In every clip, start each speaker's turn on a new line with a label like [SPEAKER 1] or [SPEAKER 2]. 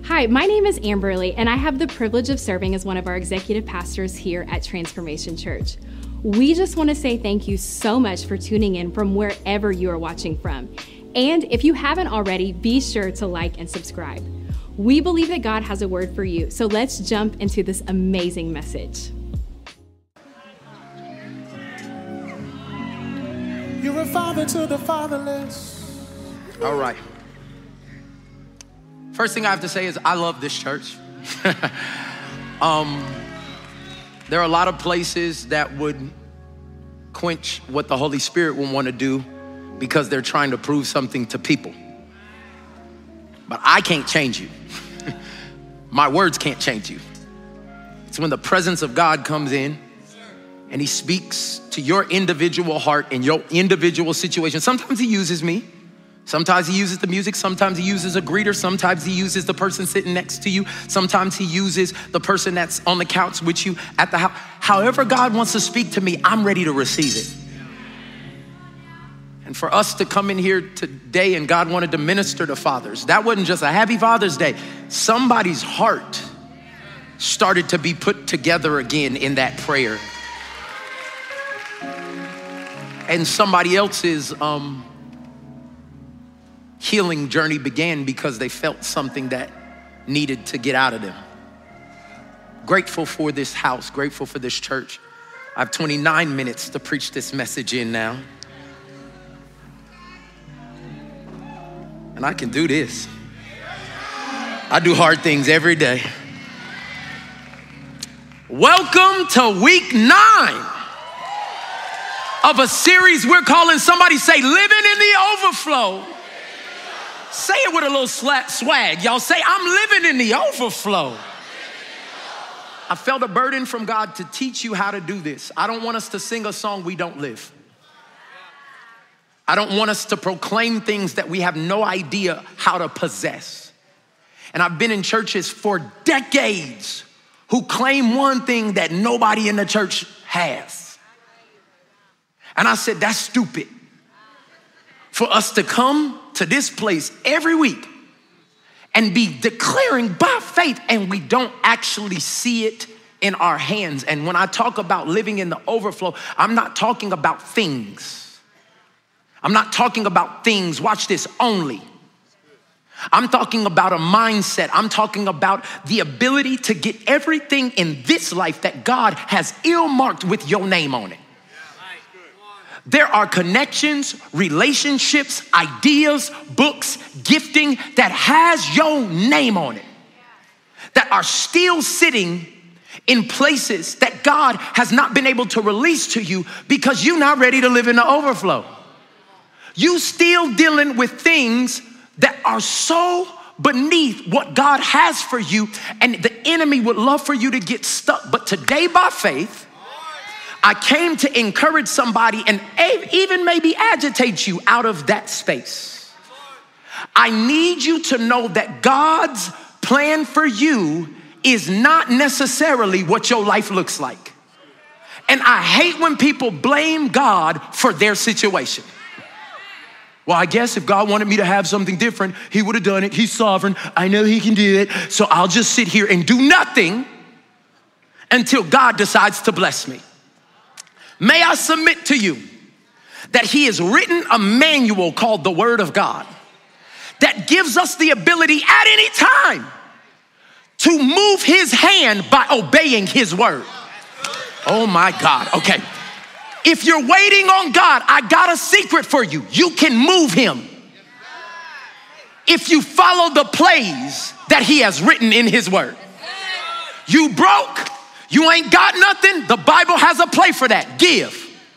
[SPEAKER 1] Hi, my name is Amberly, and I have the privilege of serving as one of our executive pastors here at Transformation Church. We just want to say thank you so much for tuning in from wherever you are watching from. And if you haven't already, be sure to like and subscribe. We believe that God has a word for you, so let's jump into this amazing message.
[SPEAKER 2] You're a father to the fatherless.
[SPEAKER 3] All right. First thing I have to say is I love this church. There are a lot of places that would quench what the Holy Spirit would want to do because they're trying to prove something to people. But I can't change you. My words can't change you. It's when the presence of God comes in and he speaks to your individual heart and your individual situation. Sometimes he uses me. Sometimes he uses the music. Sometimes he uses a greeter. Sometimes he uses the person sitting next to you. Sometimes he uses the person that's on the couch with you at the house. However God wants to speak to me, I'm ready to receive it. And for us to come in here today and God wanted to minister to fathers, that wasn't just a happy Father's Day. Somebody's heart started to be put together again in that prayer. And somebody else's healing journey began because they felt something that needed to get out of them. Grateful for this house, grateful for this church. I have 29 minutes to preach this message in now. And I can do this. I do hard things every day. Welcome to week 9 of a series we're calling, somebody say, Living in the Overflow. Say it with a little swag. Y'all say, I'm living in the overflow. I felt a burden from God to teach you how to do this. I don't want us to sing a song we don't live. I don't want us to proclaim things that we have no idea how to possess. And I've been in churches for decades who claim one thing that nobody in the church has. And I said, that's stupid. For us to come to this place every week and be declaring by faith and we don't actually see it in our hands. And when I talk about living in the overflow, I'm not talking about things. I'm not talking about things, watch this, only. I'm talking about a mindset. I'm talking about the ability to get everything in this life that God has earmarked with your name on it. There are connections, relationships, ideas, books, gifting that has your name on it, that are still sitting in places that God has not been able to release to you because you're not ready to live in the overflow. You still dealing with things that are so beneath what God has for you, and the enemy would love for you to get stuck. But today, by faith, I came to encourage somebody and even maybe agitate you out of that space. I need you to know that God's plan for you is not necessarily what your life looks like. And I hate when people blame God for their situation. Well, I guess if God wanted me to have something different, he would have done it. He's sovereign. I know he can do it. So I'll just sit here and do nothing until God decides to bless me. May I submit to you that he has written a manual called the Word of God that gives us the ability at any time to move his hand by obeying his word. Oh my God, okay. If you're waiting on God, I got a secret for you. You can move him if you follow the plays that he has written in his word. You broke? You ain't got nothing? The Bible has a play for that. Give.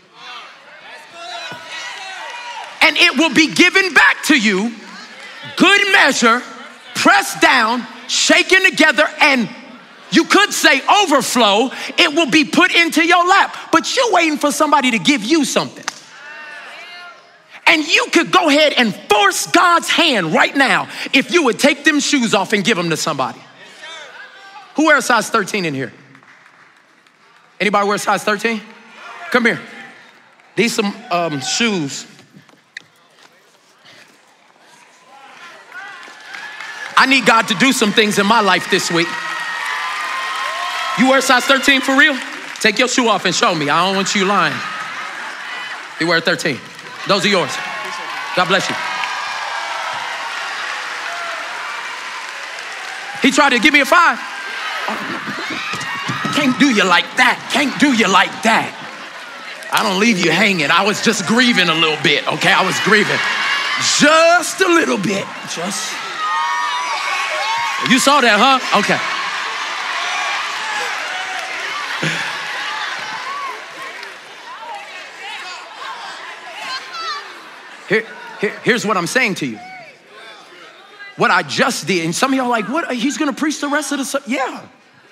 [SPEAKER 3] And it will be given back to you. Good measure, pressed down, shaken together, and you could say overflow. It will be put into your lap. But you're waiting for somebody to give you something. And you could go ahead and force God's hand right now if you would take them shoes off and give them to somebody. Who wears size 13 in here? Anybody wear size 13? Come here. These some shoes I need God to do some things in my life this week. You wear size 13 for real? Take your shoe off and show me. I don't want you lying. You wear 13. Those are yours. God bless you. He tried to give me a 5. Can't do you like that. Can't do you like that. I don't leave you hanging. I was just grieving a little bit, okay? I was grieving just a little bit. Just. You saw that, huh? Okay. Here's what I'm saying to you. What I just did, and some of y'all are like, what? He's gonna preach the rest of the, yeah.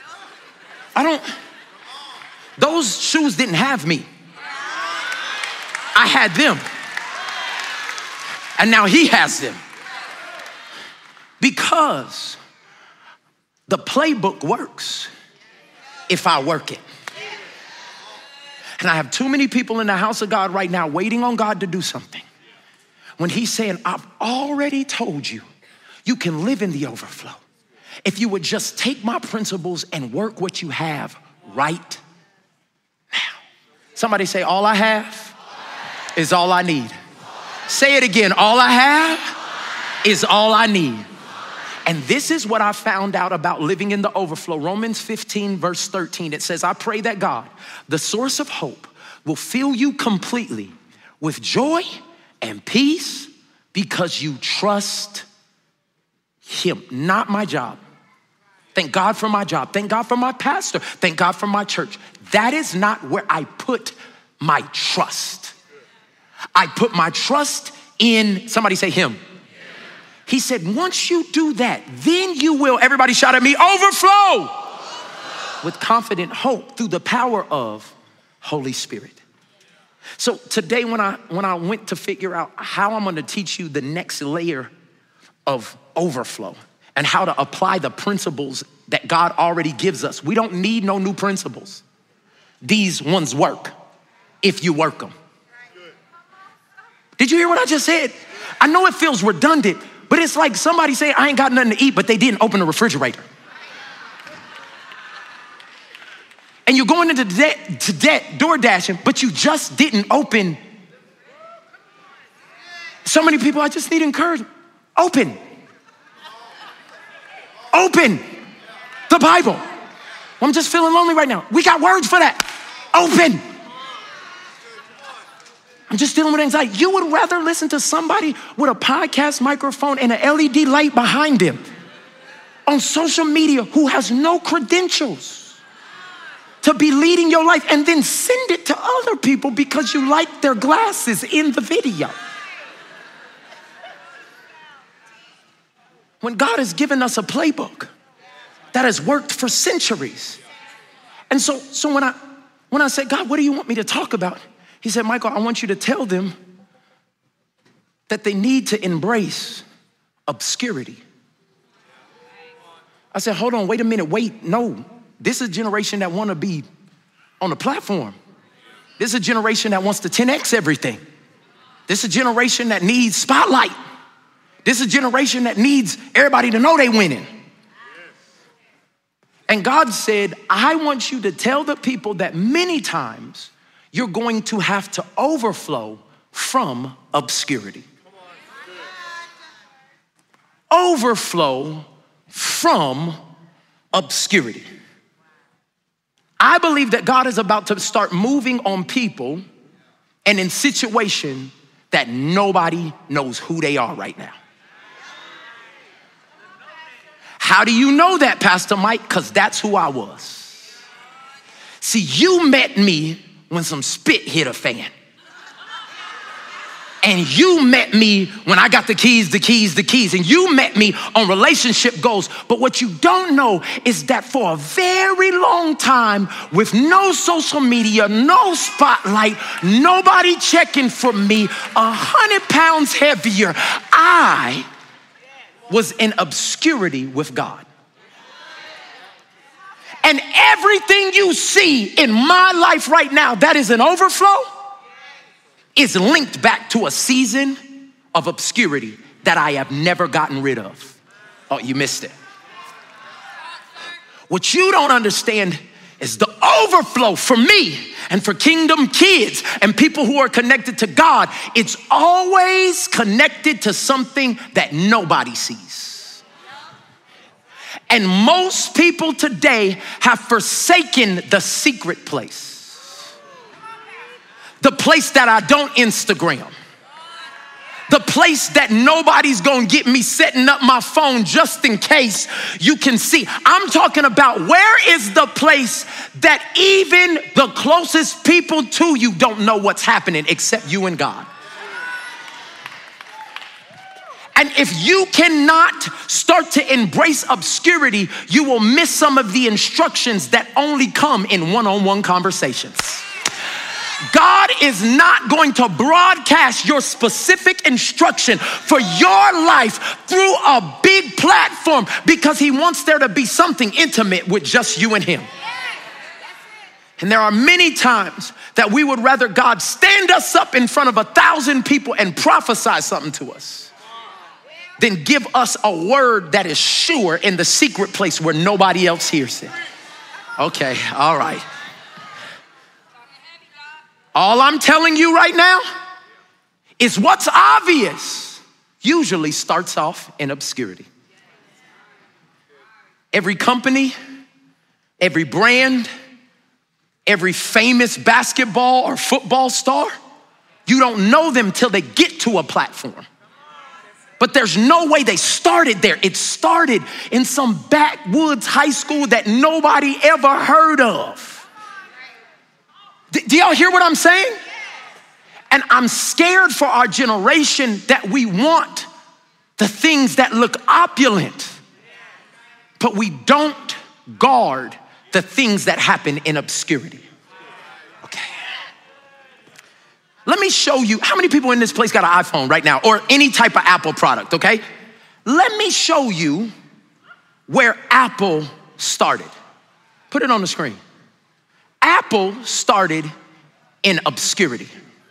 [SPEAKER 3] Those shoes didn't have me. I had them. And now he has them. Because the playbook works if I work it. And I have too many people in the house of God right now waiting on God to do something. When he's saying, I've already told you, you can live in the overflow. If you would just take my principles and work what you have right now. Somebody say, all I have is all I need. Say it again, all I have is all I need. And this is what I found out about living in the overflow. Romans 15 verse 13, it says, I pray that God, the source of hope, will fill you completely with joy and peace because you trust him, not my job. Thank God for my job. Thank God for my pastor. Thank God for my church. That is not where I put my trust. I put my trust in, somebody say him. He said, once you do that, then you will, everybody shout at me, overflow with confident hope through the power of Holy Spirit. So today when I went to figure out how I'm gonna teach you the next layer of overflow and how to apply the principles that God already gives us. We don't need no new principles. These ones work if you work them. Did you hear what I just said? I know it feels redundant, but it's like somebody saying, I ain't got nothing to eat, but they didn't open the refrigerator. And you're going into debt, door dashing, but you just didn't open. So many people, I just need encouragement. Open the Bible. I'm just feeling lonely right now. We got words for that. Open. I'm just dealing with anxiety. You would rather listen to somebody with a podcast microphone and an LED light behind them on social media who has no credentials to be leading your life and then send it to other people because you like their glasses in the video. When God has given us a playbook that has worked for centuries. And so when I said, God, what do you want me to talk about? He said, Michael, I want you to tell them that they need to embrace obscurity. I said, hold on, wait a minute, wait, no. This is a generation that want to be on the platform. This is a generation that wants to 10X everything. This is a generation that needs spotlight. This is a generation that needs everybody to know they winning. And God said, I want you to tell the people that many times you're going to have to overflow from obscurity. Overflow from obscurity. I believe that God is about to start moving on people and in situations that nobody knows who they are right now. How do you know that, Pastor Mike? Because that's who I was. See, you met me when some spit hit a fan. And you met me when I got the keys. And you met me on relationship goals. But what you don't know is that for a very long time, with no social media, no spotlight, nobody checking for me, 100 pounds heavier, I was in obscurity with God. And everything you see in my life right now that is an overflow is linked back to a season of obscurity that I have never gotten rid of. Oh, you missed it. What you don't understand is the overflow for me and for Kingdom Kids and people who are connected to God. It's always connected to something that nobody sees. And most people today have forsaken the secret place. The place that I don't Instagram. The place that nobody's gonna get me setting up my phone just in case you can see. I'm talking about where is the place that even the closest people to you don't know what's happening except you and God. And if you cannot start to embrace obscurity, you will miss some of the instructions that only come in one-on-one conversations. God is not going to broadcast your specific instruction for your life through a big platform because he wants there to be something intimate with just you and him. And there are many times that we would rather God stand us up in front of 1,000 people and prophesy something to us than give us a word that is sure in the secret place where nobody else hears it. Okay, all right. All I'm telling you right now is what's obvious usually starts off in obscurity. Every company, every brand, every famous basketball or football star, you don't know them till they get to a platform. But there's no way they started there. It started in some backwoods high school that nobody ever heard of. Do y'all hear what I'm saying? And I'm scared for our generation that we want the things that look opulent, but we don't guard the things that happen in obscurity. Okay. Let me show you, how many people in this place got an iPhone right now or any type of Apple product, okay? Let me show you where Apple started. Put it on the screen. Apple started in obscurity,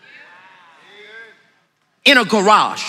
[SPEAKER 3] in a garage.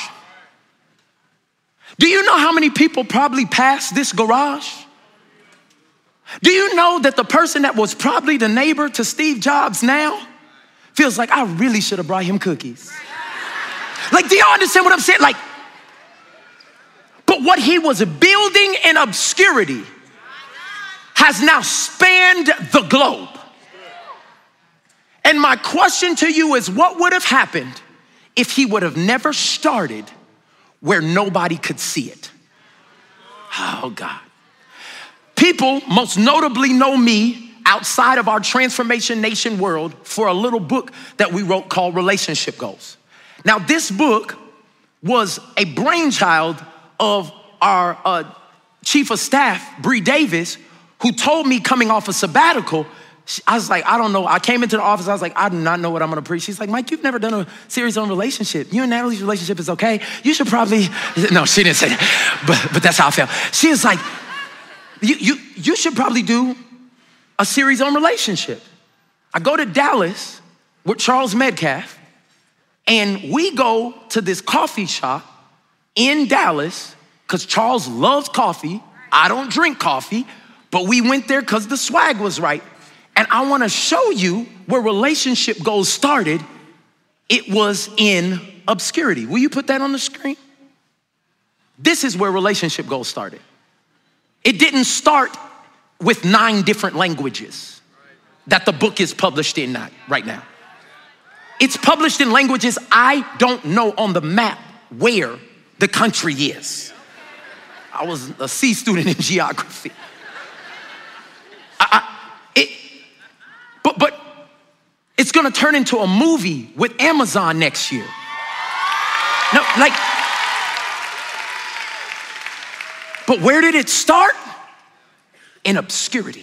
[SPEAKER 3] Do you know how many people probably passed this garage? Do you know that the person that was probably the neighbor to Steve Jobs now feels like I really should have brought him cookies? Like, do y'all understand what I'm saying? Like, but what he was building in obscurity has now spanned the globe. And my question to you is, what would have happened if he would have never started where nobody could see it? Oh God. People most notably know me outside of our Transformation Nation world for a little book that we wrote called Relationship Goals. Now this book was a brainchild of our chief of staff, Bree Davis, who told me coming off a sabbatical, I was like, I don't know. I came into the office. I was like, I do not know what I'm going to preach. She's like, Mike, you've never done a series on relationship. You and Natalie's relationship is okay. You should probably, no, she didn't say that, but that's how I felt. She was like, you should probably do a series on relationship. I go to Dallas with Charles Metcalf, and we go to this coffee shop in Dallas because Charles loves coffee. I don't drink coffee, but we went there because the swag was right. And I want to show you where Relationship Goals started. It was in obscurity. Will you put that on the screen? This is where Relationship Goals started. It didn't start with 9 different languages that the book is published in right now. It's published in languages I don't know on the map where the country is. I was a C student in geography. But it's gonna turn into a movie with Amazon next year. No, like, but where did it start? In obscurity.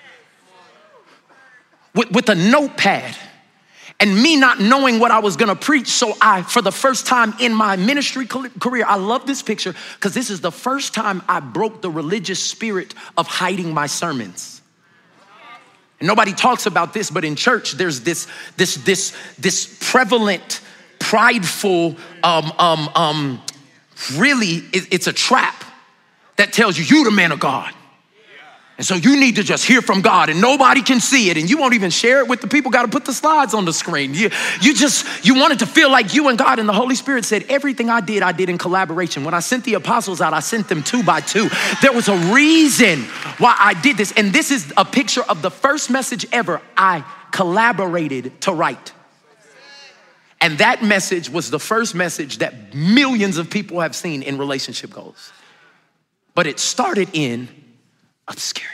[SPEAKER 3] With a notepad and me not knowing what I was gonna preach. So I, for the first time in my ministry career, I love this picture because this is the first time I broke the religious spirit of hiding my sermons. And nobody talks about this, but in church, there's this prevalent, prideful, really, it's a trap that tells you you're the man of God. And so you need to just hear from God and nobody can see it. And you won't even share it with the people. Got to put the slides on the screen. You want it to feel like you and God. And the Holy Spirit said, everything I did in collaboration. When I sent the apostles out, I sent them 2 by 2. There was a reason why I did this. And this is a picture of the first message ever I collaborated to write. And that message was the first message that millions of people have seen in relationship goals. But it started in obscurity.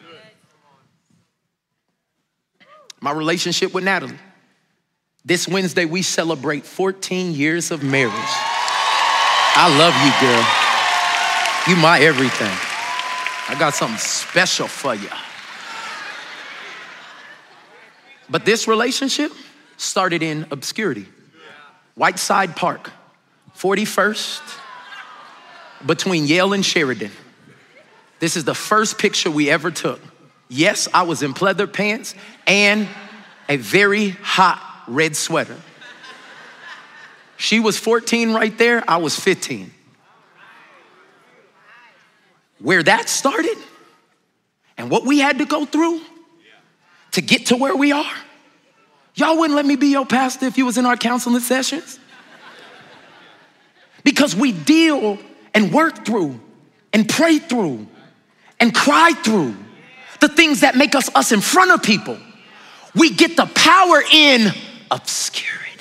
[SPEAKER 3] My relationship with Natalie. This Wednesday, we celebrate 14 years of marriage. I love you, girl. You my everything. I got something special for you. But this relationship started in obscurity. Whiteside Park, 41st, between Yale and Sheridan. This is the first picture we ever took. Yes, I was in pleather pants and a very hot red sweater. She was 14 right there, I was 15. Where that started and what we had to go through to get to where we are. Y'all wouldn't let me be your pastor if you was in our counseling sessions. Because we deal and work through and pray through and cry through the things that make us in front of people. We get the power in obscurity.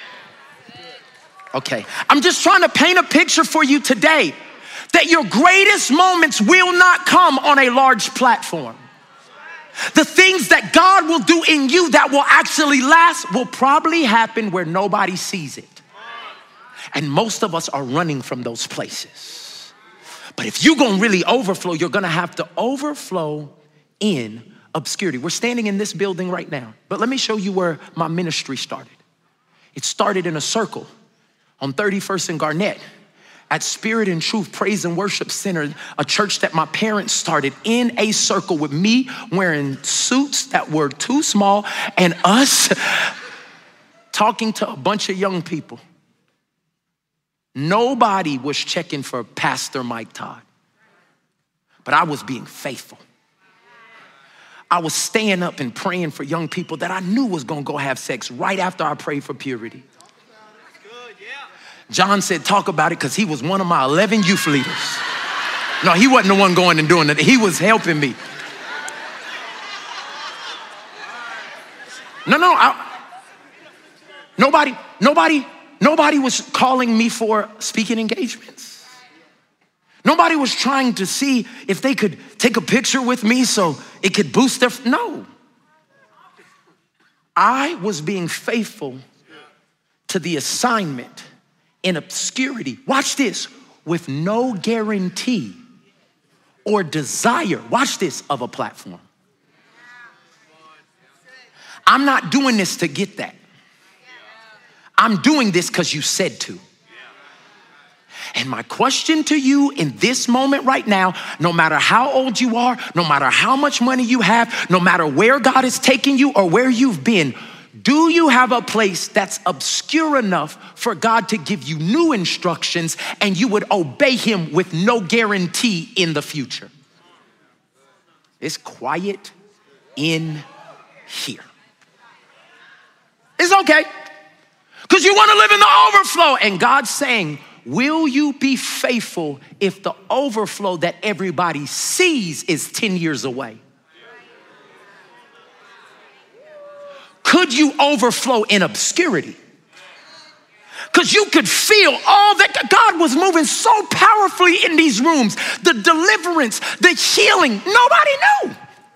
[SPEAKER 3] Okay, I'm just trying to paint a picture for you today that your greatest moments will not come on a large platform. The things that God will do in you that will actually last will probably happen where nobody sees it. And most of us are running from those places. But if you're gonna really overflow, you're gonna have to overflow in obscurity. We're standing in this building right now, but let me show you where my ministry started. It started in a circle on 31st and Garnett at Spirit and Truth Praise and Worship Center, a church that my parents started, in a circle with me wearing suits that were too small and us talking to a bunch of young people. Nobody was checking for Pastor Mike Todd, but I was being faithful. I was staying up and praying for young people that I knew was gonna go have sex right after I prayed for purity. John said, talk about it, because he was one of my 11 youth leaders. No, he wasn't the one going and doing it. He was helping me. Nobody was calling me for speaking engagements. Nobody was trying to see if they could take a picture with me so it could boost their, no. I was being faithful to the assignment in obscurity. Watch this, with no guarantee or desire, watch this, of a platform. I'm not doing this to get that. I'm doing this because you said to. And my question to you in this moment right now, no matter how old you are, no matter how much money you have, no matter where God is taking you or where you've been, do you have a place that's obscure enough for God to give you new instructions and you would obey him with no guarantee in the future? It's quiet in here. It's okay, because you want to live in the overflow. And God's saying, will you be faithful if the overflow that everybody sees is 10 years away? Could you overflow in obscurity? Because you could feel all that God was moving so powerfully in these rooms. The deliverance, the healing, nobody knew.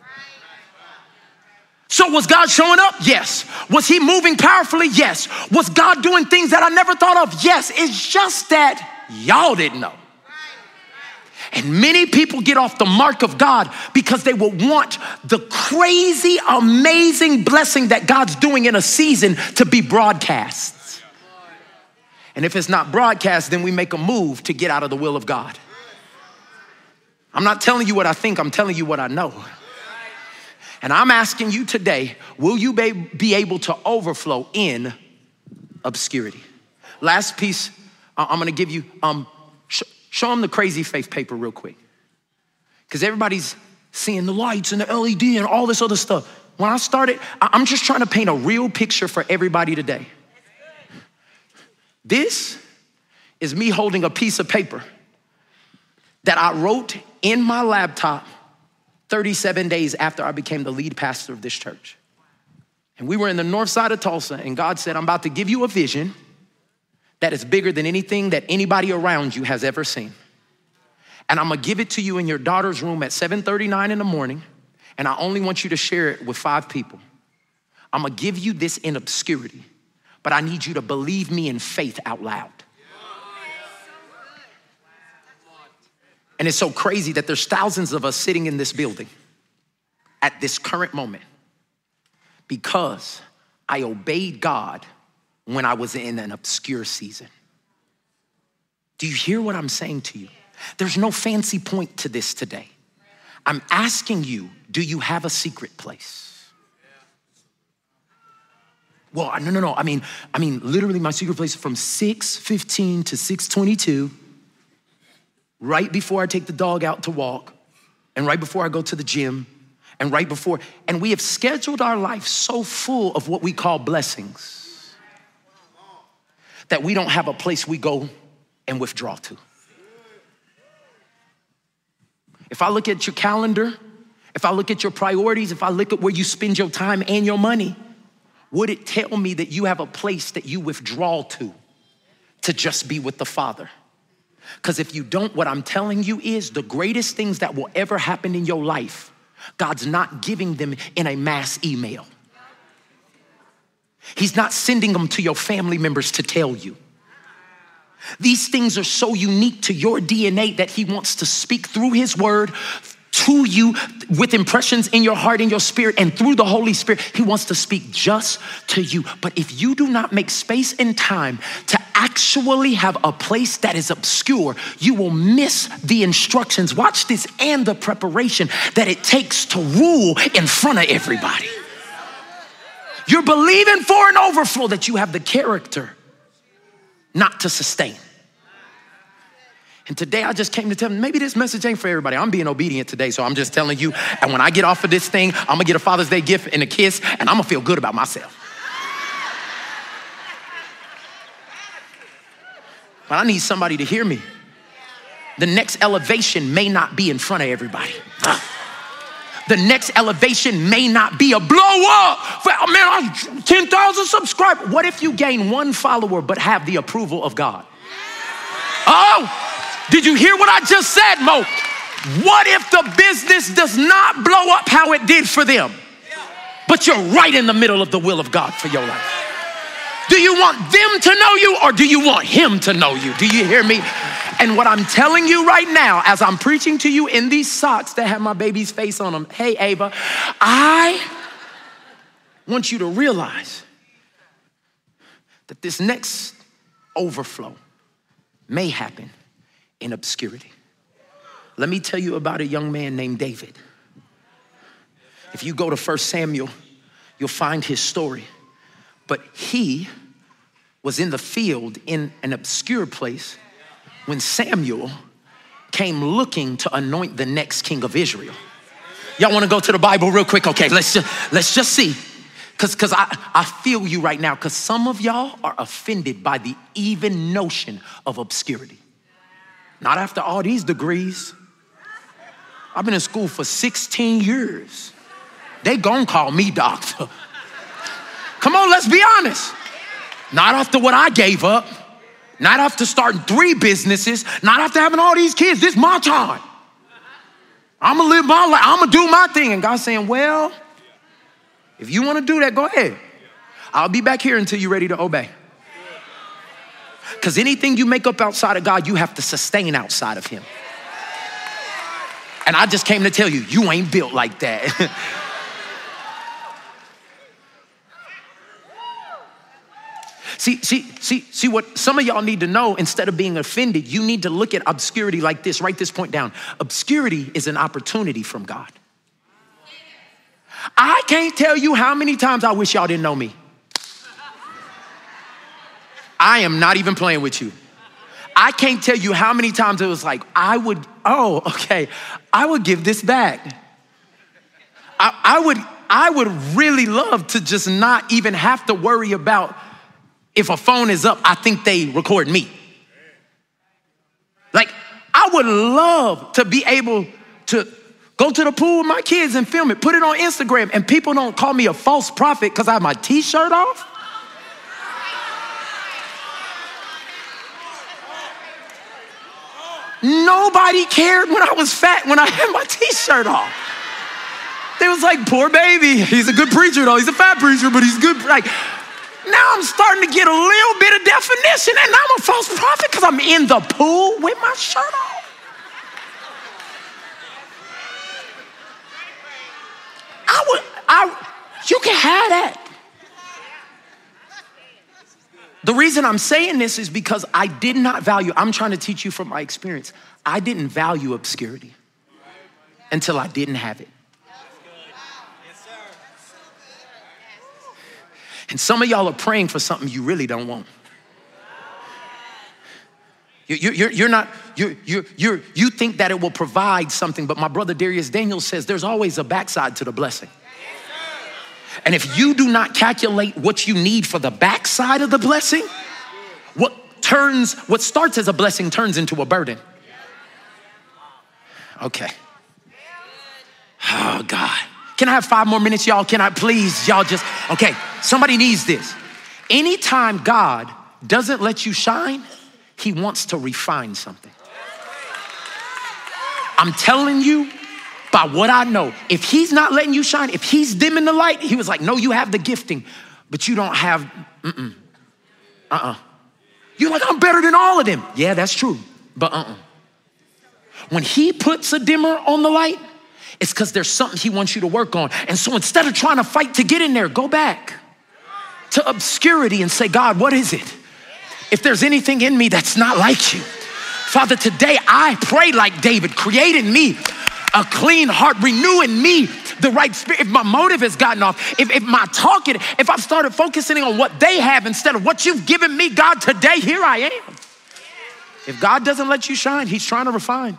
[SPEAKER 3] So was God showing up? Yes. Was he moving powerfully? Yes. Was God doing things that I never thought of? Yes. It's just that y'all didn't know. And many people get off the mark of God because they will want the crazy, amazing blessing that God's doing in a season to be broadcast. And if it's not broadcast, then we make a move to get out of the will of God. I'm not telling you what I think, I'm telling you what I know. And I'm asking you today, will you be able to overflow in obscurity? Last piece I'm gonna give you, show them the crazy faith paper real quick. Because everybody's seeing the lights and the LED and all this other stuff. When I started, I'm just trying to paint a real picture for everybody today. This is me holding a piece of paper that I wrote in my laptop 37 days after I became the lead pastor of this church. And we were in the north side of Tulsa, and God said, I'm about to give you a vision that is bigger than anything that anybody around you has ever seen. And I'm gonna give it to you in your daughter's room at 7:39 in the morning, and I only want you to share it with 5 people. I'm gonna give you this in obscurity, but I need you to believe me in faith out loud. And it's so crazy that there's thousands of us sitting in this building at this current moment because I obeyed God when I was in an obscure season. Do you hear what I'm saying to you? There's no fancy point to this today. I'm asking you, do you have a secret place? Well, no. I mean, literally my secret place from 6:15 to 6:22, right before I take the dog out to walk, and right before I go to the gym, and right before, and we have scheduled our life so full of what we call blessings that we don't have a place we go and withdraw to. If I look at your calendar, if I look at your priorities, if I look at where you spend your time and your money, would it tell me that you have a place that you withdraw to just be with the Father? Because if you don't, what I'm telling you is the greatest things that will ever happen in your life, God's not giving them in a mass email. He's not sending them to your family members to tell you. These things are so unique to your DNA that he wants to speak through his word to you with impressions in your heart and your spirit, and through the Holy Spirit, he wants to speak just to you. But if you do not make space and time to actually have a place that is obscure, you will miss the instructions, watch this, and the preparation that it takes to rule in front of everybody. You're believing for an overflow that you have the character not to sustain. And today I just came to tell them, maybe this message ain't for everybody. I'm being obedient today, so I'm just telling you. And when I get off of this thing, I'm gonna get a Father's Day gift and a kiss, and I'm gonna feel good about myself. But I need somebody to hear me. The next elevation may not be in front of everybody. The next elevation may not be a blow up. Man, I'm 10,000 subscribers. What if you gain 1 follower but have the approval of God? Oh, did you hear what I just said, Mo? What if the business does not blow up how it did for them, but you're right in the middle of the will of God for your life? Do you want them to know you, or do you want him to know you? Do you hear me? And what I'm telling you right now, as I'm preaching to you in these socks that have my baby's face on them, hey, Ava, I want you to realize that this next overflow may happen in obscurity. Let me tell you about a young man named David. If you go to 1 Samuel, you'll find his story. But he was in the field in an obscure place when Samuel came looking to anoint the next king of Israel. Y'all want to go to the Bible real quick? Okay, let's just see. Because I feel you right now, because some of y'all are offended by the even notion of obscurity. Not after all these degrees. I've been in school for 16 years. They gonna call me doctor. Come on, let's be honest. Not after what I gave up. Not after starting 3 businesses. Not after having all these kids. This is my time. I'm gonna live my life. I'm gonna do my thing. And God's saying, well, if you wanna do that, go ahead. I'll be back here until you're ready to obey. Because anything you make up outside of God, you have to sustain outside of him. And I just came to tell you, you ain't built like that. See what some of y'all need to know, instead of being offended, you need to look at obscurity like this. Write this point down. Obscurity is an opportunity from God. I can't tell you how many times I wish y'all didn't know me. I am not even playing with you. I can't tell you how many times it was like, I would give this back. I would really love to just not even have to worry about if a phone is up, I think they record me. Like, I would love to be able to go to the pool with my kids and film it, put it on Instagram, and people don't call me a false prophet because I have my t-shirt off. Nobody cared when I was fat when I had my t-shirt off. They was like, poor baby. He's a good preacher though. He's a fat preacher, but he's good. Like, now I'm starting to get a little bit of definition, and I'm a false prophet because I'm in the pool with my shirt off. You can have that. The reason I'm saying this is because I did not value, I'm trying to teach you from my experience. I didn't value obscurity until I didn't have it. And some of y'all are praying for something you really don't want. You think that it will provide something, but my brother Darius Daniels says there's always a backside to the blessing. And if you do not calculate what you need for the backside of the blessing, what starts as a blessing turns into a burden. Okay. Oh God. Can I have 5 more minutes, y'all? Can I please, y'all just, okay. Somebody needs this. Anytime God doesn't let you shine, he wants to refine something. I'm telling you, by what I know, if he's not letting you shine, if he's dimming the light, he was like, no, you have the gifting, but you don't have, You're like, I'm better than all of them. Yeah, that's true, but When he puts a dimmer on the light, it's because there's something he wants you to work on. And so instead of trying to fight to get in there, go back to obscurity and say, God, what is it? If there's anything in me that's not like you, Father, today I pray like David, create in me a clean heart, renew in me the right spirit. If my motive has gotten off, if my talking, if I've started focusing on what they have instead of what you've given me, God, today, here I am. If God doesn't let you shine, he's trying to refine.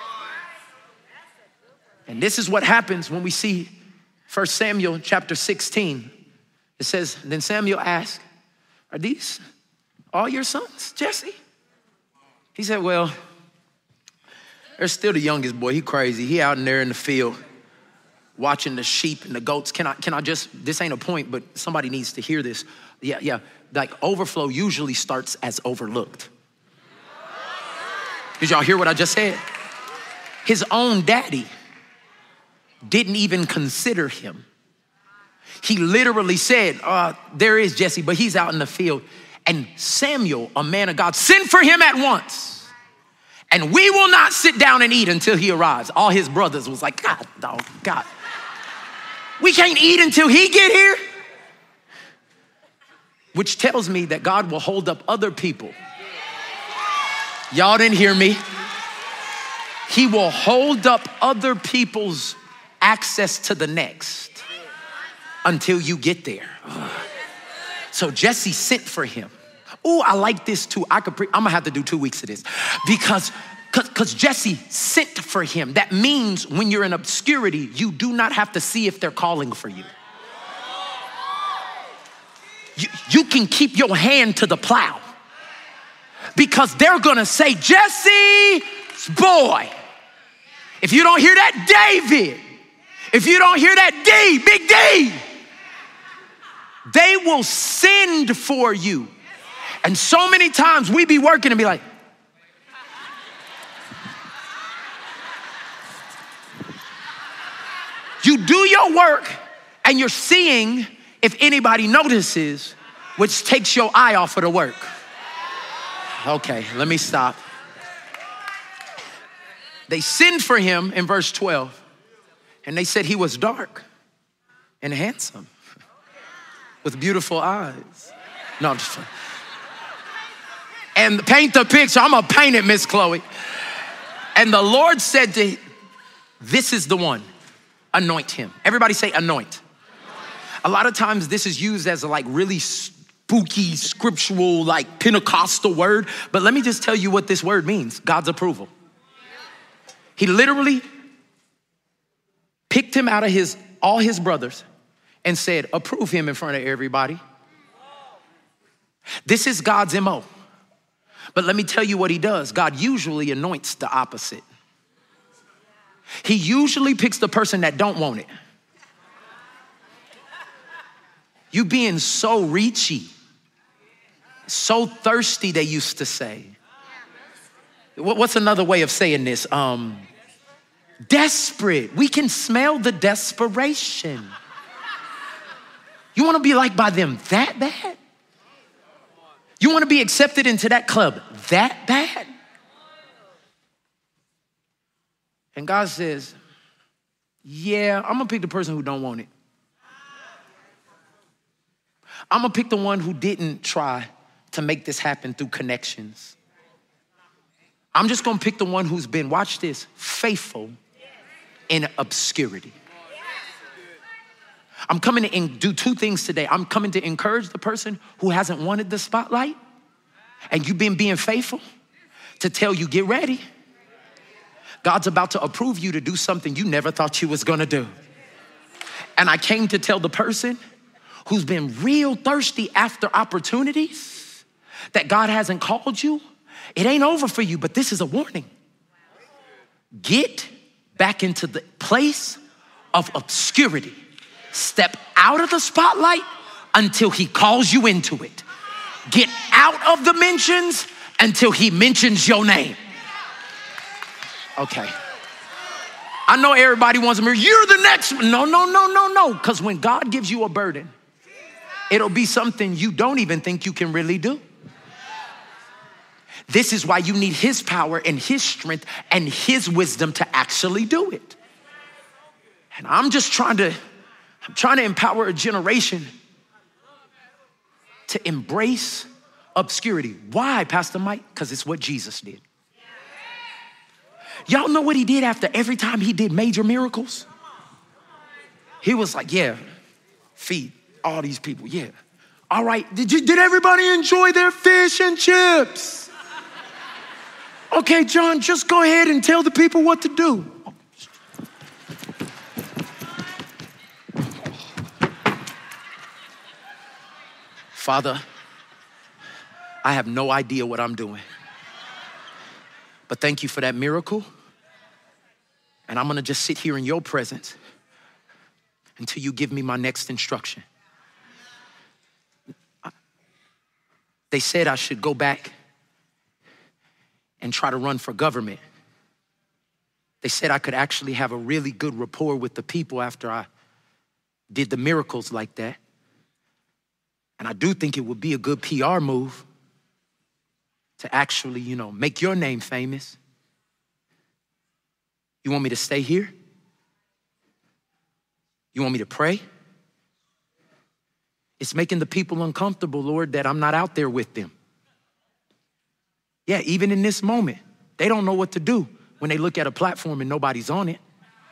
[SPEAKER 3] And this is what happens when we see 1 Samuel chapter 16. It says, then Samuel asked, are these all your sons, Jesse? He said, well, there's still the youngest boy. He crazy. He out in there in the field watching the sheep and the goats. Can I just, this ain't a point, but somebody needs to hear this. Yeah. Like overflow usually starts as overlooked. Did y'all hear what I just said? His own daddy didn't even consider him. He literally said, there is Jesse, but he's out in the field. And Samuel, a man of God, sent for him at once. And we will not sit down and eat until he arrives. All his brothers was like, God, dog, God. We can't eat until he get here. Which tells me that God will hold up other people. Y'all didn't hear me. He will hold up other people's access to the next until you get there. So Jesse sent for him. Oh, I like this too. I'm gonna have to do 2 weeks of this because Jesse sent for him. That means when you're in obscurity, you do not have to see if they're calling for you. You can keep your hand to the plow because they're gonna say, Jesse's boy. If you don't hear that, David. If you don't hear that, D, Big D. They will send for you. And so many times we be working and be like, you do your work and you're seeing if anybody notices, which takes your eye off of the work. Okay, let me stop. They send for him in verse 12, and they said he was dark and handsome with beautiful eyes. No, I'm just fine. And paint the picture. I'm gonna paint it, Miss Chloe. And the Lord said to him, this is the one, anoint him. Everybody say anoint. A lot of times this is used as a like really spooky, scriptural, like Pentecostal word. But let me just tell you what this word means, God's approval. He literally picked him out of all his brothers and said, approve him in front of everybody. This is God's MO. But let me tell you what he does. God usually anoints the opposite. He usually picks the person that don't want it. You being so reachy, so thirsty, they used to say. What's another way of saying this? Desperate. We can smell the desperation. You want to be liked by them that bad? You want to be accepted into that club that bad? And God says, yeah, I'm gonna pick the person who don't want it. I'm gonna pick the one who didn't try to make this happen through connections. I'm just gonna pick the one who's been, watch this, faithful in obscurity. I'm coming to do two things today. I'm coming to encourage the person who hasn't wanted the spotlight and you've been being faithful to tell you, get ready. God's about to approve you to do something you never thought you was gonna do. And I came to tell the person who's been real thirsty after opportunities that God hasn't called you, it ain't over for you, but this is a warning. Get back into the place of obscurity. Step out of the spotlight until he calls you into it. Get out of the mentions until he mentions your name. Okay. I know everybody wants to hear, you're the next one. No. Because when God gives you a burden, it'll be something you don't even think you can really do. This is why you need his power and his strength and his wisdom to actually do it. And I'm trying to empower a generation to embrace obscurity. Why, Pastor Mike? Because it's what Jesus did. Y'all know what he did after every time he did major miracles? He was like, yeah, feed all these people, yeah. All right, did everybody enjoy their fish and chips? Okay, John, just go ahead and tell the people what to do. Father, I have no idea what I'm doing, but thank you for that miracle. And I'm gonna just sit here in your presence until you give me my next instruction. They said I should go back and try to run for government. They said I could actually have a really good rapport with the people after I did the miracles like that. And I do think it would be a good PR move to actually, make your name famous. You want me to stay here? You want me to pray? It's making the people uncomfortable, Lord, that I'm not out there with them. Yeah, even in this moment, they don't know what to do when they look at a platform and nobody's on it.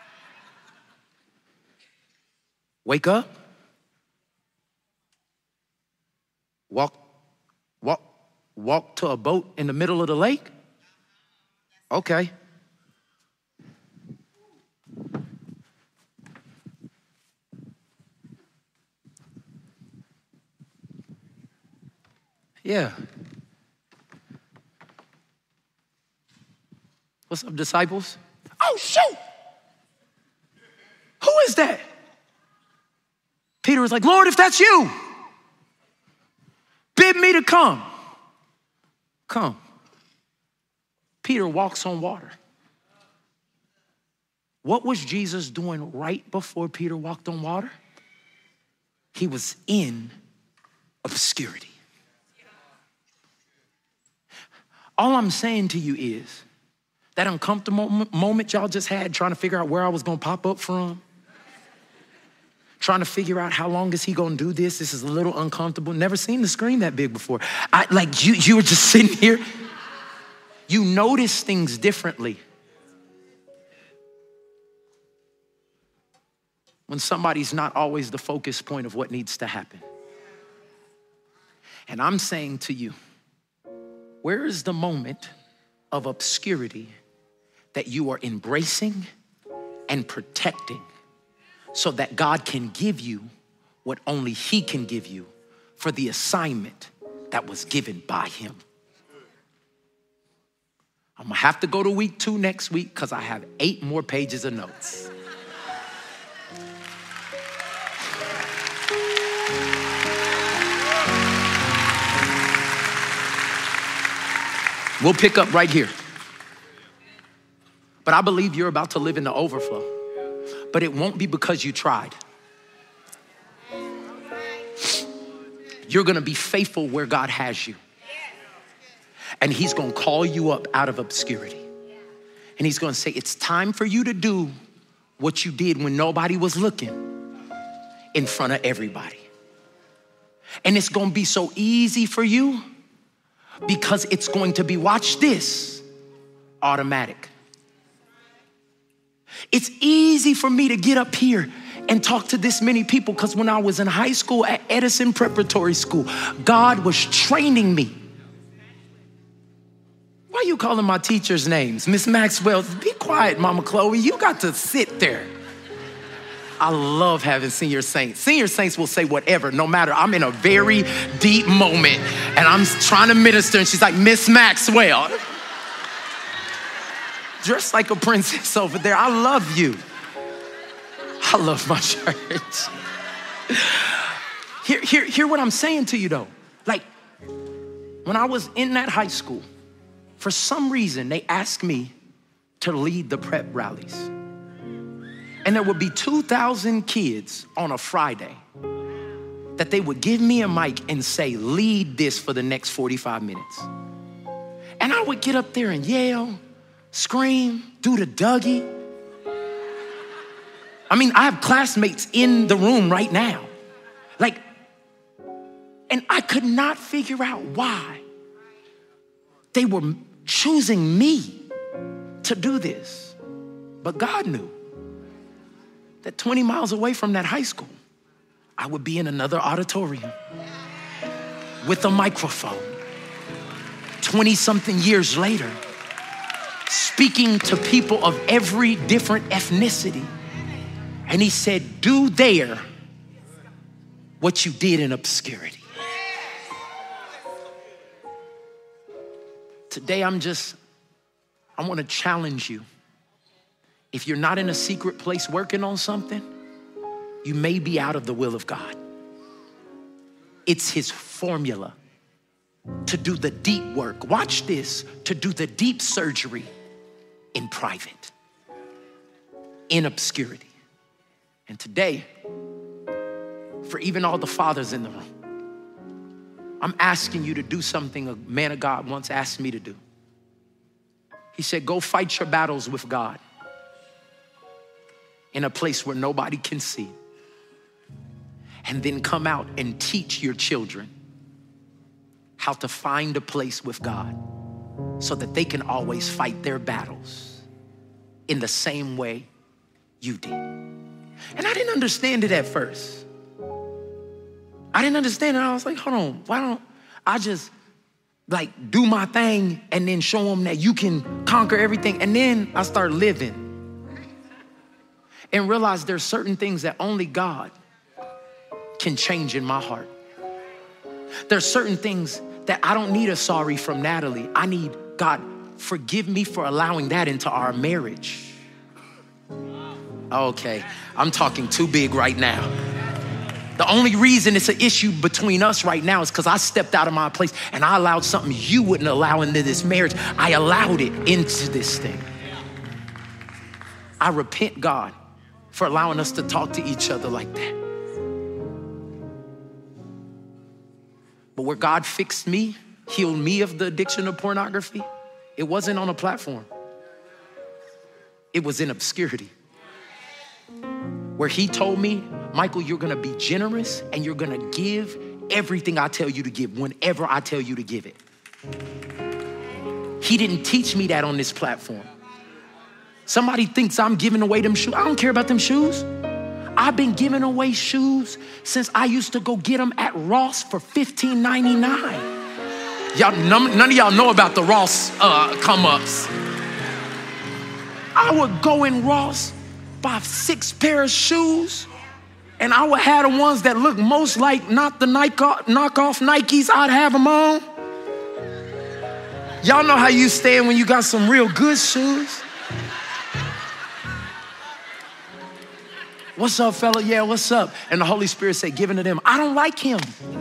[SPEAKER 3] Wake up. Walk to a boat in the middle of the lake? Okay. Yeah. What's up, disciples? Oh, shoot! Who is that? Peter was like, Lord, if that's you, bid me to come. Come. Peter walks on water. What was Jesus doing right before Peter walked on water? He was in obscurity. All I'm saying to you is that uncomfortable moment y'all just had trying to figure out where I was gonna pop up from, trying to figure out how long is he gonna do this. This is a little uncomfortable. Never seen the screen that big before. You were just sitting here. You notice things differently when somebody's not always the focus point of what needs to happen. And I'm saying to you, where is the moment of obscurity that you are embracing and protecting so that God can give you what only he can give you for the assignment that was given by him? I'm gonna have to go to week 2 next week because I have 8 more pages of notes. We'll pick up right here. But I believe you're about to live in the overflow. But it won't be because you tried. You're gonna be faithful where God has you. And he's gonna call you up out of obscurity. And he's gonna say, it's time for you to do what you did when nobody was looking in front of everybody. And it's gonna be so easy for you because it's going to be, watch this, automatic. It's easy for me to get up here and talk to this many people because when I was in high school at Edison Preparatory School, God was training me. Why are you calling my teachers names? Miss Maxwell, be quiet, Mama Chloe. You got to sit there. I love having senior saints. Senior saints will say whatever, no matter. I'm in a very deep moment and I'm trying to minister and she's like, Miss Maxwell. Dressed like a princess over there. I love you. I love my church. Hear what I'm saying to you though. Like when I was in that high school, for some reason they asked me to lead the prep rallies. And there would be 2,000 kids on a Friday that they would give me a mic and say, lead this for the next 45 minutes. And I would get up there and yell, scream, do the Dougie. I mean, I have classmates in the room right now. Like, and I could not figure out why they were choosing me to do this. But God knew that 20 miles away from that high school, I would be in another auditorium with a microphone 20-something years later, speaking to people of every different ethnicity. And he said, do there what you did in obscurity. Today, I want to challenge you. If you're not in a secret place working on something, you may be out of the will of God. It's his formula to do the deep work. Watch this, to do the deep surgery in private, in obscurity. And today, for even all the fathers in the room, I'm asking you to do something a man of God once asked me to do. He said, go fight your battles with God in a place where nobody can see. And then come out and teach your children how to find a place with God so that they can always fight their battles in the same way you did. And I didn't understand it at first. I didn't understand it. I was like, hold on, why don't I just like do my thing and then show them that you can conquer everything? And then I started living and realized there's certain things that only God can change in my heart. There's certain things that I don't need a sorry from Natalie. I need, God, forgive me for allowing that into our marriage. Okay, I'm talking too big right now. The only reason it's an issue between us right now is because I stepped out of my place and I allowed something you wouldn't allow into this marriage. I allowed it into this thing. I repent, God, for allowing us to talk to each other like that. But where God fixed me, healed me of the addiction of pornography, it wasn't on a platform. It was in obscurity. Where he told me, Michael, you're gonna be generous and you're gonna give everything I tell you to give whenever I tell you to give it. He didn't teach me that on this platform. Somebody thinks I'm giving away them shoes. I don't care about them shoes. I've been giving away shoes since I used to go get them at Ross for $15.99. Y'all, none of y'all know about the Ross come-ups. I would go in Ross, buy 6 pairs of shoes, and I would have the ones that look most like not the knockoff Nikes I'd have them on. Y'all know how you stand when you got some real good shoes. What's up, fella? Yeah, what's up? And the Holy Spirit said, give it to them. I don't like him.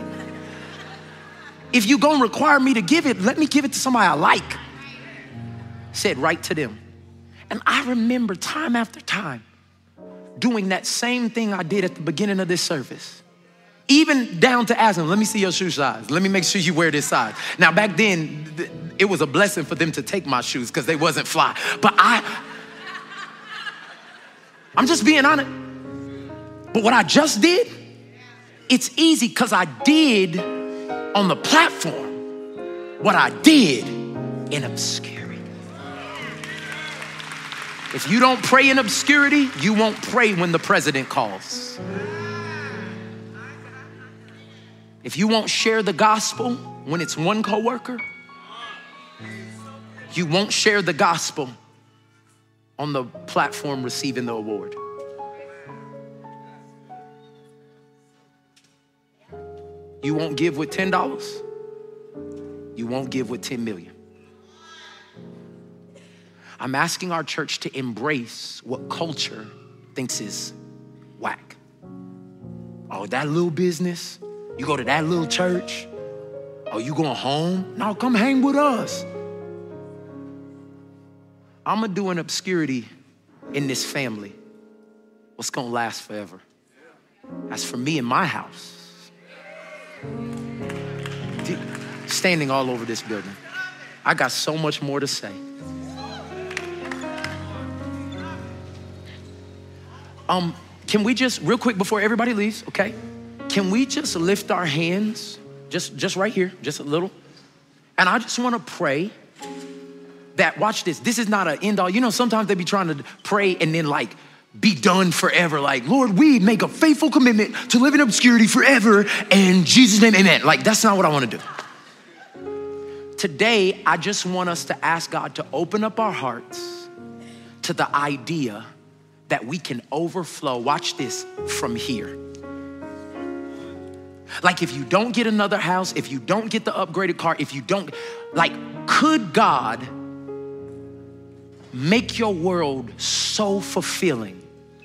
[SPEAKER 3] If you gonna require me to give it, let me give it to somebody I like. Said right to them. And I remember time after time doing that same thing I did at the beginning of this service. Even down to asking, let me see your shoe size. Let me make sure you wear this size. Now back then, it was a blessing for them to take my shoes because they wasn't fly. But I'm just being honest. But what I just did, it's easy because I did on the platform what I did in obscurity. If you don't pray in obscurity, you won't pray when the president calls. If you won't share the gospel when it's one coworker, you won't share the gospel on the platform receiving the award. You won't give with $10. You won't give with 10 million. I'm asking our church to embrace what culture thinks is whack. Oh, that little business? You go to that little church? Oh, you going home? No, come hang with us. I'm gonna do an obscurity in this family. What's gonna last forever? That's for me and my house. Standing all over this building. I got so much more to say. Can we just, real quick before everybody leaves, okay? Can we just lift our hands, just right here, just a little? And I just wanna pray that, watch this, this is not an end all. You know, sometimes they be trying to pray and then like be done forever. Like, Lord, we make a faithful commitment to live in obscurity forever. In Jesus' name, amen. Like, that's not what I wanna do. Today, I just want us to ask God to open up our hearts to the idea that we can overflow, watch this, from here. Like if you don't get another house, if you don't get the upgraded car, if you don't, like, could God make your world so fulfilling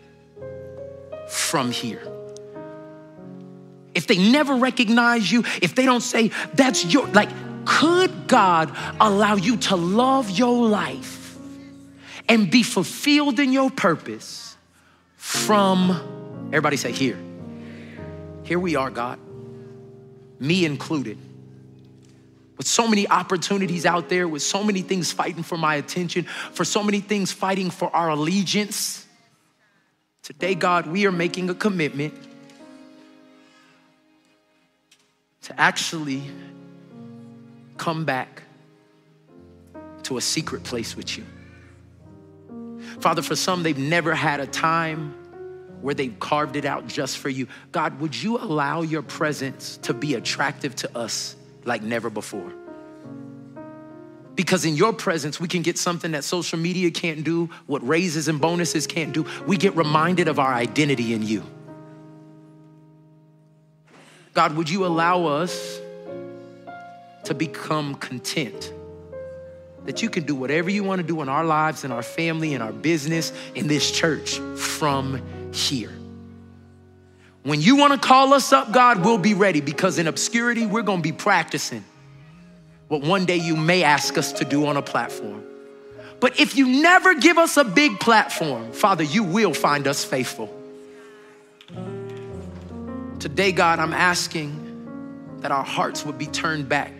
[SPEAKER 3] from here? If they never recognize you, if they don't say that's your, like, could God allow you to love your life and be fulfilled in your purpose from, everybody say here. Here we are, God, me included. With so many opportunities out there, with so many things fighting for my attention, for so many things fighting for our allegiance. Today, God, we are making a commitment to actually come back to a secret place with you. Father, for some, they've never had a time where they've carved it out just for you. God, would you allow your presence to be attractive to us like never before? Because in your presence, we can get something that social media can't do, what raises and bonuses can't do. We get reminded of our identity in you. God, would you allow us to become content that you can do whatever you want to do in our lives, in our family, in our business, in this church from here. When you want to call us up, God, we'll be ready, because in obscurity, we're going to be practicing what one day you may ask us to do on a platform. But if you never give us a big platform, Father, you will find us faithful. Today, God, I'm asking that our hearts would be turned back.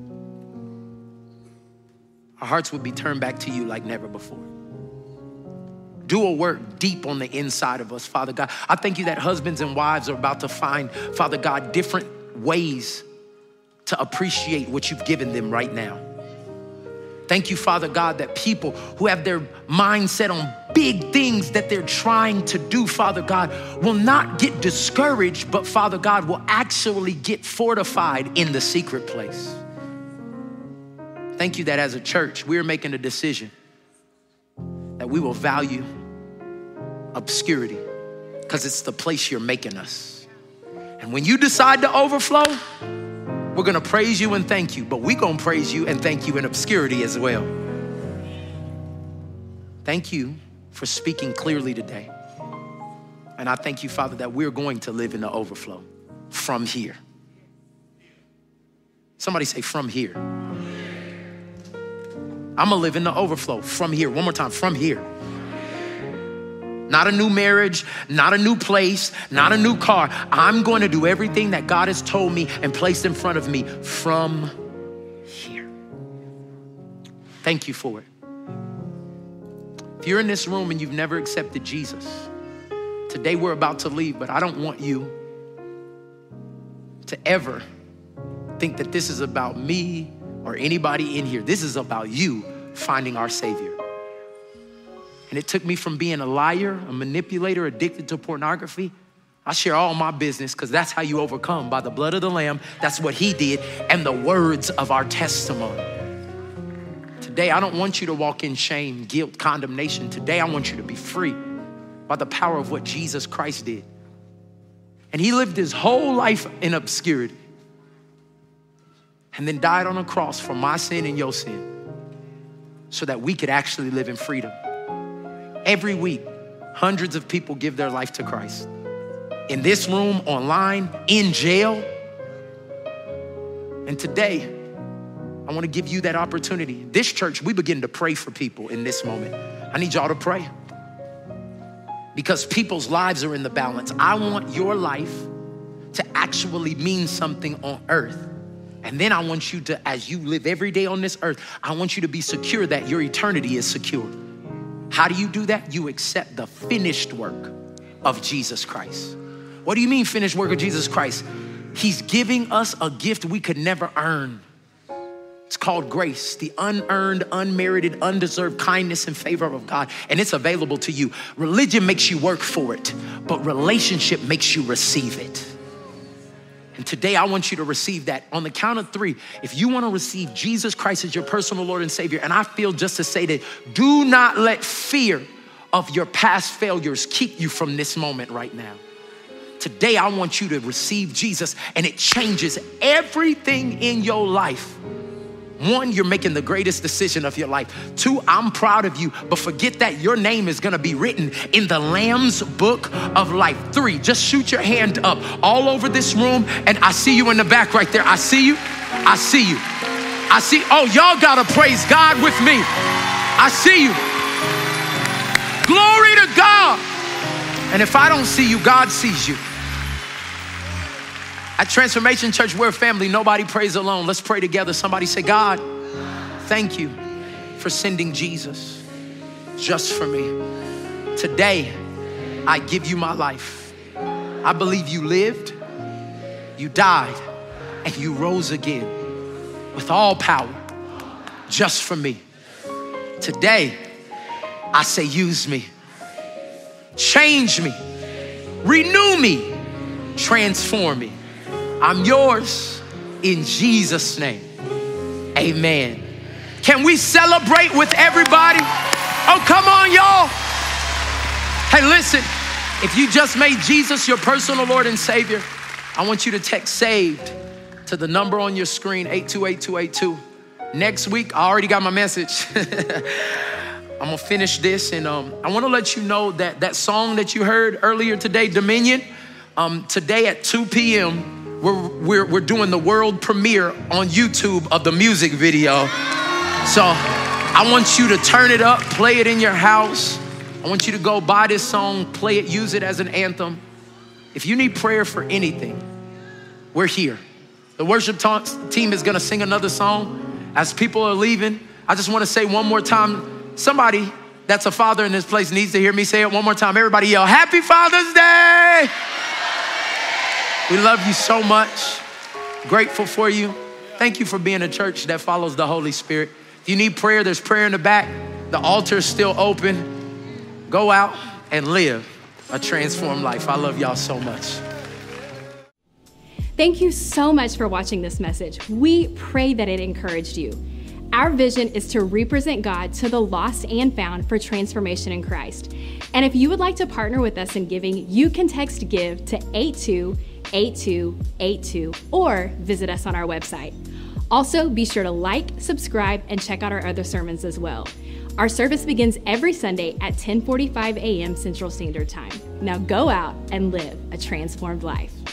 [SPEAKER 3] Our hearts would be turned back to you like never before. Do a work deep on the inside of us, Father God. I thank you that husbands and wives are about to find, Father God, different ways to appreciate what you've given them right now. Thank you, Father God, that people who have their mindset on big things that they're trying to do, Father God, will not get discouraged, but Father God, will actually get fortified in the secret place. Thank you that as a church, we're making a decision that we will value obscurity because it's the place you're making us. And when you decide to overflow, we're gonna praise you and thank you, but we're gonna praise you and thank you in obscurity as well. Thank you for speaking clearly today. And I thank you, Father, that we're going to live in the overflow from here. Somebody say, from here. I'm gonna live in the overflow from here. One more time, from here. Not a new marriage, not a new place, not a new car. I'm going to do everything that God has told me and placed in front of me from here. Thank you for it. If you're in this room and you've never accepted Jesus, today we're about to leave, but I don't want you to ever think that this is about me or anybody in here. This is about you finding our Savior. And it took me from being a liar, a manipulator, addicted to pornography. I share all my business because that's how you overcome, by the blood of the Lamb. That's what he did, and the words of our testimony. Today, I don't want you to walk in shame, guilt, condemnation. Today, I want you to be free by the power of what Jesus Christ did. And he lived his whole life in obscurity and then died on a cross for my sin and your sin so that we could actually live in freedom. Every week, hundreds of people give their life to Christ. In this room, online, in jail. And today, I want to give you that opportunity. This church, we begin to pray for people in this moment. I need y'all to pray because people's lives are in the balance. I want your life to actually mean something on earth. And then I want you to, as you live every day on this earth, I want you to be secure that your eternity is secure. How do you do that? You accept the finished work of Jesus Christ. What do you mean finished work of Jesus Christ? He's giving us a gift we could never earn. It's called grace, the unearned, unmerited, undeserved kindness and favor of God. And it's available to you. Religion makes you work for it, but relationship makes you receive it. And today I want you to receive that. On the count of 3, if you want to receive Jesus Christ as your personal Lord and Savior, and I feel just to say that, do not let fear of your past failures keep you from this moment right now. Today I want you to receive Jesus, and it changes everything in your life. 1, you're making the greatest decision of your life. 2, I'm proud of you, but forget that your name is gonna be written in the Lamb's book of life. 3, just shoot your hand up all over this room, and I see you in the back right there. I see you, I see you. I see, oh, y'all gotta praise God with me. I see you. Glory to God. And if I don't see you, God sees you. At Transformation Church, we're a family. Nobody prays alone. Let's pray together. Somebody say, God, thank you for sending Jesus just for me. Today, I give you my life. I believe you lived, you died, and you rose again with all power just for me. Today, I say, use me, change me, renew me, transform me. I'm yours in Jesus' name. Amen. Can we celebrate with everybody? Oh, come on, y'all. Hey, listen, if you just made Jesus your personal Lord and Savior, I want you to text SAVED to the number on your screen, 828282. Next week, I already got my message. I'm gonna finish this, and I wanna let you know that that song that you heard earlier today, Dominion, today at 2 p.m., we're doing the world premiere on YouTube of the music video. So I want you to turn it up, play it in your house. I want you to go buy this song, play it, use it as an anthem. If you need prayer for anything, we're here. The worship team is gonna sing another song. As people are leaving, I just wanna say one more time, somebody that's a father in this place needs to hear me say it one more time. Everybody yell, Happy Father's Day! We love you so much. Grateful for you. Thank you for being a church that follows the Holy Spirit. If you need prayer, there's prayer in the back. The altar is still open. Go out and live a transformed life. I love y'all so much.
[SPEAKER 1] Thank you so much for watching this message. We pray that it encouraged you. Our vision is to represent God to the lost and found for transformation in Christ. And if you would like to partner with us in giving, you can text GIVE to 828282 or visit us on our website. Also, be sure to like, subscribe, and check out our other sermons as well. Our service begins every Sunday at 10:45 a.m. Central Standard Time. Now go out and live a transformed life.